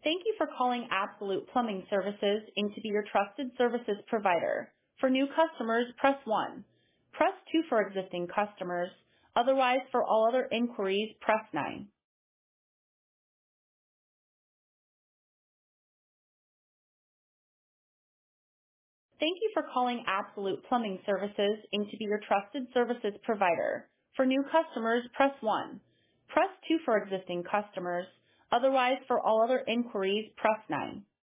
Thank you for calling Absolute Plumbing Services and to be your trusted services provider. For new customers, press 1. Press 2 for existing customers. Otherwise, for all other inquiries, press 9. Thank you for calling Absolute Plumbing Services and to be your trusted services provider. For new customers, press 1. Press 2 for existing customers. Otherwise, for all other inquiries, press 9.